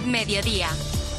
Mediodía.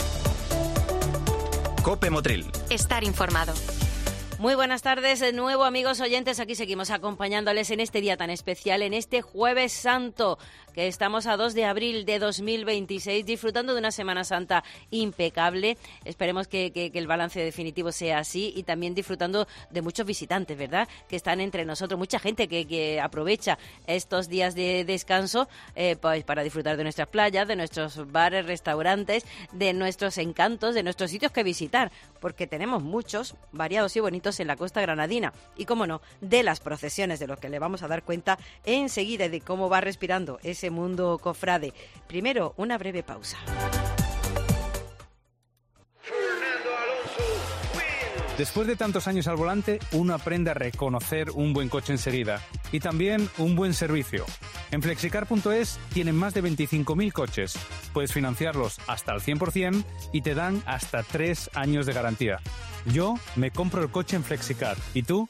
COPE Motril. Estar informado. Muy buenas tardes de nuevo, amigos oyentes. Aquí seguimos acompañándoles en este día tan especial, en este Jueves Santo, que estamos a 2 de abril de 2026, disfrutando de una Semana Santa impecable. Esperemos que el balance definitivo sea así, y también disfrutando de muchos visitantes, ¿verdad?, que están entre nosotros. Mucha gente que aprovecha estos días de descanso pues para disfrutar de nuestras playas, de nuestros bares, restaurantes, de nuestros encantos, de nuestros sitios que visitar, porque tenemos muchos, variados y bonitos en la costa granadina, y cómo no, de las procesiones, de los que le vamos a dar cuenta enseguida, de cómo va respirando ese mundo cofrade. Primero, una breve pausa. Después de tantos años al volante, uno aprende a reconocer un buen coche enseguida, y también un buen servicio. En Flexicar.es tienen más de 25.000 coches. Puedes financiarlos hasta al 100% y te dan hasta 3 años de garantía. Yo me compro el coche en Flexicar. ¿Y tú?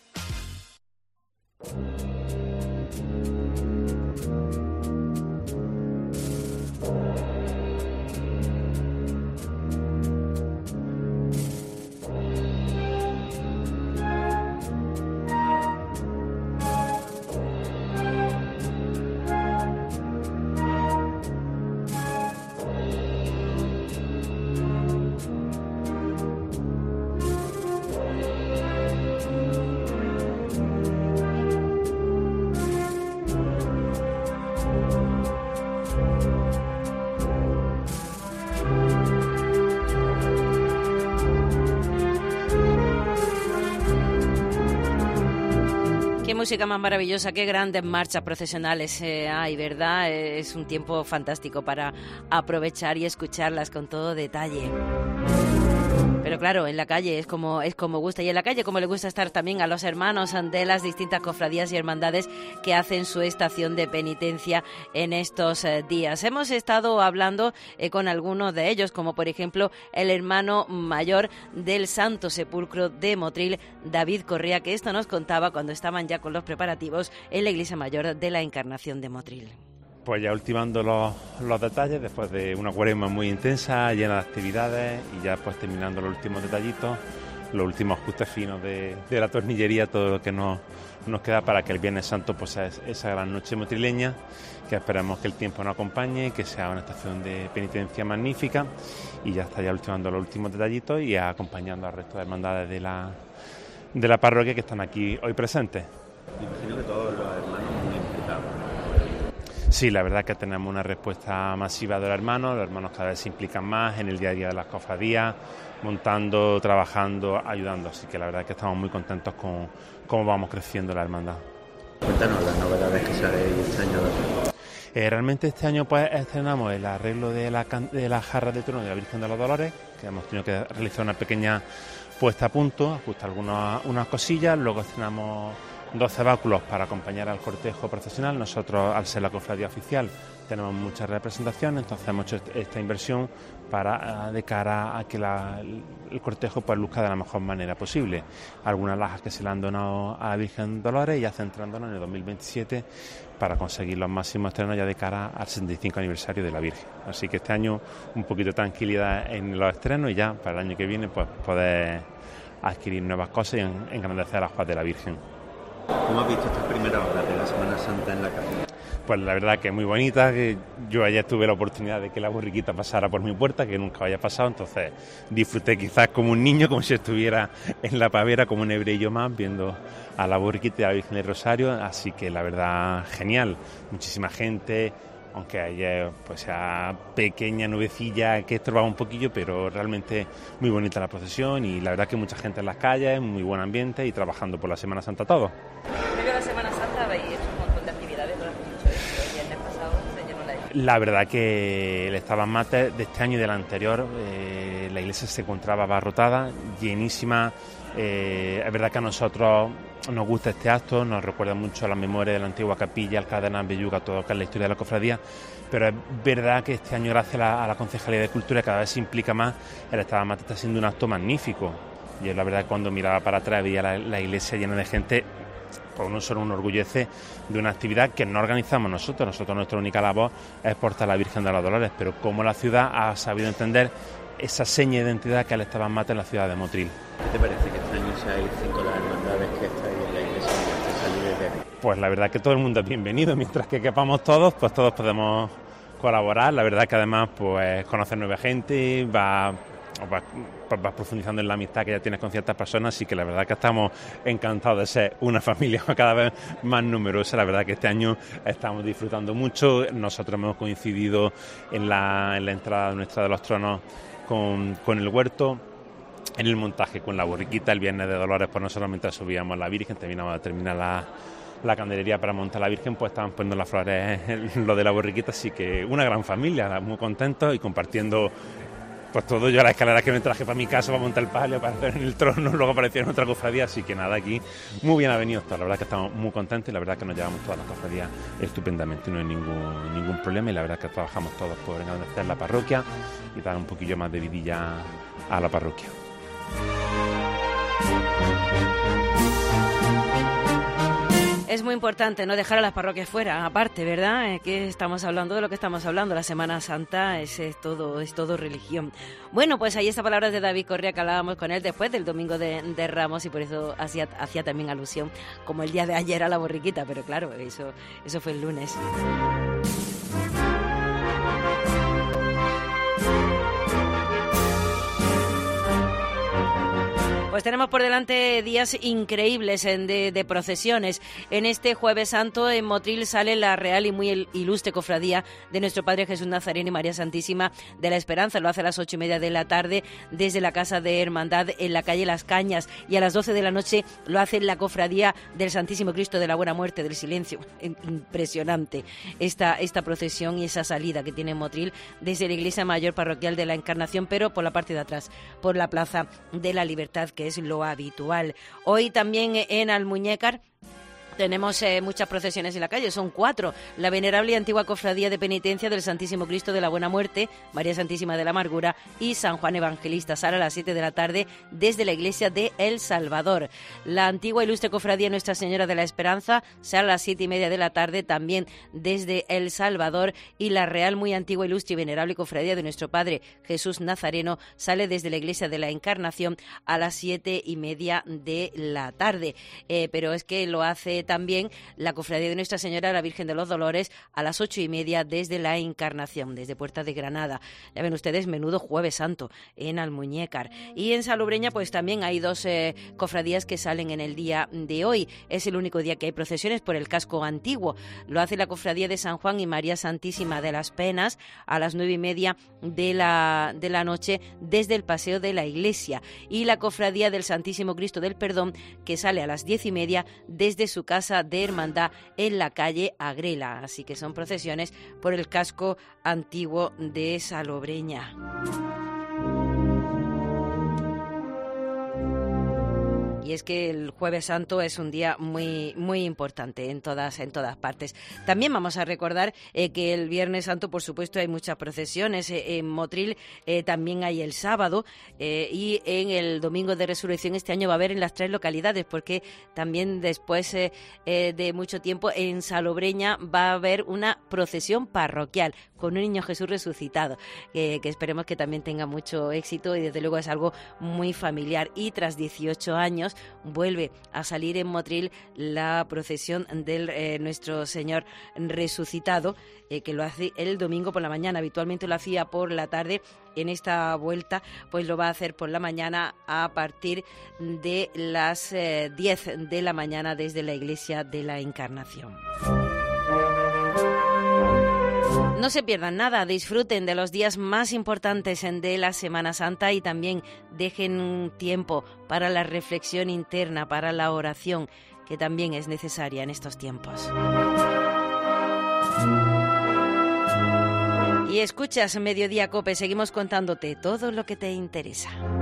Qué música más maravillosa, qué grandes marchas procesionales hay, ¿verdad? Es un tiempo fantástico para aprovechar y escucharlas con todo detalle. Pero claro, en la calle es como gusta, y en la calle como le gusta estar también a los hermanos de las distintas cofradías y hermandades que hacen su estación de penitencia en estos días. Hemos estado hablando con algunos de ellos, como por ejemplo el hermano mayor del Santo Sepulcro de Motril, David Correa, que esto nos contaba cuando estaban ya con los preparativos en la Iglesia Mayor de la Encarnación de Motril. Pues ya ultimando los detalles, después de una cuaresma muy intensa, llena de actividades, y ya pues terminando los últimos detallitos, los últimos ajustes finos de la tornillería, todo lo que nos queda para que el Viernes Santo pues sea esa gran noche motrileña, que esperamos que el tiempo nos acompañe, que sea una estación de penitencia magnífica, y ya está ya ultimando los últimos detallitos y acompañando al resto de hermandades de la parroquia que están aquí hoy presentes. Imagino que todos los hermanos muy implicados. Sí, la verdad es que tenemos una respuesta masiva de los hermanos cada vez se implican más en el día a día de las cofradías, montando, trabajando, ayudando, así que la verdad es que estamos muy contentos con cómo vamos creciendo la hermandad. Cuéntanos las novedades que sale este año. Realmente este año pues estrenamos el arreglo de la jarra de trono de la Virgen de los Dolores, que hemos tenido que realizar una pequeña puesta a punto, ajustar unas cosillas, luego estrenamos 12 báculos para acompañar al cortejo procesional. Nosotros, al ser la cofradía oficial, tenemos muchas representaciones, entonces hemos hecho esta inversión de cara a que el cortejo pues luzca de la mejor manera posible. Algunas lajas que se le han donado a la Virgen Dolores, y ya centrándonos en el 2027 para conseguir los máximos estrenos ya de cara al 65 aniversario de la Virgen. Así que este año un poquito de tranquilidad en los estrenos, y ya para el año que viene pues poder adquirir nuevas cosas y engrandecer a la Juaz de la Virgen. ¿Cómo has visto estas primeras horas de la Semana Santa en la capilla? Pues la verdad que es muy bonita, que yo ayer tuve la oportunidad de que la borriquita pasara por mi puerta, que nunca había pasado, entonces disfruté quizás como un niño, como si estuviera en la pavera, como un hebreyo más, viendo a la borriquita y a la Virgen del Rosario, así que la verdad genial, muchísima gente, aunque haya pues sea pequeña nubecilla que estorbaba un poquillo, pero realmente muy bonita la procesión, y la verdad que mucha gente en las calles, muy buen ambiente y trabajando por la Semana Santa todo. Previo a la Semana Santa habéis hecho un montón de actividades, lo has dicho, el viernes pasado se llenó la iglesia. La verdad que el Estaban Mater de este año y del anterior, la iglesia se encontraba abarrotada, llenísima. Es verdad que a nosotros nos gusta este acto, nos recuerda mucho a la memoria de la antigua capilla, al cardenal Belluga, todo lo que es la historia de la cofradía, pero es verdad que este año, gracias a la Concejalía de Cultura, cada vez se implica más. El Estaban Mater está siendo un acto magnífico. Yo la verdad, cuando miraba para atrás veía la iglesia llena de gente, por uno solo nos orgullece de una actividad que no organizamos nosotros. Nuestra única labor es portar a la Virgen de los Dolores, pero como la ciudad ha sabido entender esa seña de identidad que es el Estaban Mater en la ciudad de Motril. ¿Qué te parece que este año seáis 5 las hermandades que estáis en la iglesia de salir desde aquí? Pues la verdad que todo el mundo es bienvenido, mientras que quepamos todos, pues todos podemos colaborar. La verdad que además pues conocer nueva gente, vas profundizando en la amistad que ya tienes con ciertas personas, así que la verdad que estamos encantados de ser una familia cada vez más numerosa. La verdad que este año estamos disfrutando mucho. Nosotros hemos coincidido en la entrada nuestra de los tronos con el huerto, en el montaje con la borriquita el viernes de Dolores. Pues nosotros mientras subíamos a la Virgen, terminar la candelería para montar la Virgen, pues estaban poniendo las flores lo de la borriquita, así que una gran familia, muy contentos y compartiendo pues todo. Yo a la escalera que me traje para mi casa para montar el palio, para hacer en el trono, luego apareció en otra cofradía, así que nada, aquí muy bien avenidos todos. La verdad que estamos muy contentos y la verdad que nos llevamos todas las cofradías estupendamente, no hay ningún problema, y la verdad que trabajamos todos por engrandecer la parroquia y dar un poquillo más de vidilla a la parroquia. Es muy importante no dejar a las parroquias fuera, aparte, ¿verdad? Que estamos hablando de lo que estamos hablando. La Semana Santa es todo religión. Bueno, pues ahí está palabras de David Correa, que hablábamos con él después del Domingo de Ramos, y por eso hacía también alusión, como el día de ayer, a la borriquita, pero claro, eso fue el lunes. Pues tenemos por delante días increíbles de procesiones. En este Jueves Santo en Motril sale la real y muy ilustre cofradía de nuestro Padre Jesús Nazareno y María Santísima de la Esperanza. Lo hace a las 8:30 de la tarde desde la Casa de Hermandad en la calle Las Cañas, y a las 12 de la noche lo hace la cofradía del Santísimo Cristo de la Buena Muerte del Silencio. Impresionante esta procesión y esa salida que tiene Motril desde la Iglesia Mayor Parroquial de la Encarnación, pero por la parte de atrás, por la Plaza de la Libertad, que es lo habitual. Hoy también en Almuñécar tenemos muchas procesiones en la calle, son 4. La venerable y antigua cofradía de penitencia del Santísimo Cristo de la Buena Muerte, María Santísima de la Amargura y San Juan Evangelista sale a las 7 de la tarde desde la iglesia de El Salvador. La antigua ilustre cofradía Nuestra Señora de la Esperanza sale a las 7:30 de la tarde también desde El Salvador, y la real muy antigua, ilustre y venerable cofradía de nuestro Padre Jesús Nazareno sale desde la iglesia de la Encarnación a las 7:30 de la tarde. Pero es que lo hace también la cofradía de Nuestra Señora de la Virgen de los Dolores a las 8:30 desde la Encarnación, desde Puerta de Granada. Ya ven ustedes, menudo Jueves Santo en Almuñécar. Y en Salobreña pues también hay 2 cofradías que salen en el día de hoy. Es el único día que hay procesiones por el casco antiguo. Lo hace la cofradía de San Juan y María Santísima de las Penas a las 9:30 de la noche desde el Paseo de la Iglesia, y la cofradía del Santísimo Cristo del Perdón, que sale a las 10:30 desde su casa de Hermandad en la calle Agrela. Así que son procesiones por el casco antiguo de Salobreña. Y es que el Jueves Santo es un día muy importante en todas partes. También vamos a recordar que el Viernes Santo, por supuesto, hay muchas procesiones. En Motril también hay el sábado, y en el Domingo de Resurrección este año va a haber en las 3 localidades, porque también después de mucho tiempo en Salobreña va a haber una procesión parroquial con un niño Jesús resucitado, que esperemos que también tenga mucho éxito, y desde luego es algo muy familiar. Y tras 18 años vuelve a salir en Motril la procesión del Nuestro Señor resucitado, que lo hace el domingo por la mañana. Habitualmente lo hacía por la tarde. En esta vuelta pues lo va a hacer por la mañana a partir de las 10 de la mañana desde la Iglesia de la Encarnación. No se pierdan nada, disfruten de los días más importantes de la Semana Santa, y también dejen tiempo para la reflexión interna, para la oración, que también es necesaria en estos tiempos. Y escuchas Mediodía Cope, seguimos contándote todo lo que te interesa.